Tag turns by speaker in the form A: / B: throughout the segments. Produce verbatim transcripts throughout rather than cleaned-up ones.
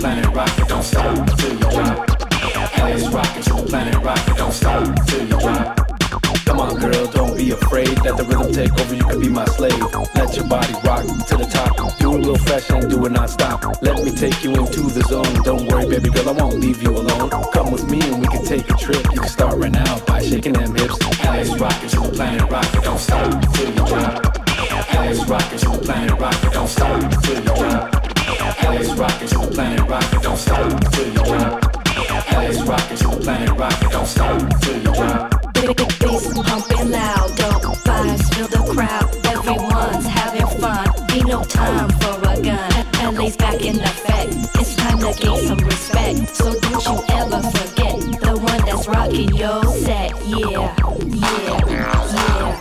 A: planet rock it, don't stop till you drop. L A's rockin' to the planet rock it, don't stop till you drop. Come on, girl, don't be afraid. Let the rhythm take over, you can be my slave. Let your body rock to the top. Do it real fresh and do it non-stop. Let me take you into the zone. Don't worry, baby girl, I won't leave you alone. Come with me and we can take a trip. You can start right now by shaking them hips. L A's rockin' to the planet rock it, don't stop till you drop. L A's rockin' to the planet rock it, don't stop till you drop. L A's rockin' to the planet rock it, don't stop till you drop. L A's rockin' to the planet rock it, don't stop till you drop.
B: Big bass pumping loud, dope vibes fill the crowd. Everyone's having fun, ain't no time for a gun. L A's back in effect, it's time to gain some respect. So don't you ever forget the one that's rocking your set. Yeah, yeah, yeah.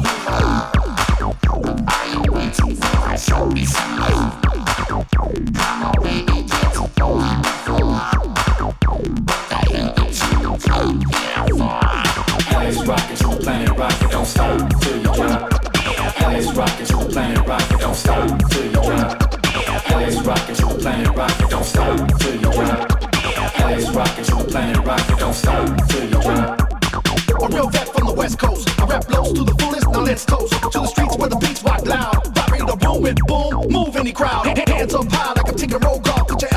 A: L A's rockin' to the planet rock it, don't stop till you drop. L A's rockin' to the planet rock it, don't stop till you drop. L A's rockin' to the planet rock it, don't stop till you drop. L A's rockin' to the planet rock it, don't stop till you drop.
C: A real vet from the West Coast. I rap blows to the fullest, now let's toast to the streets where the beats rock loud. Vibrate the room and boom, move any crowd. Hands up high like I'm taking roll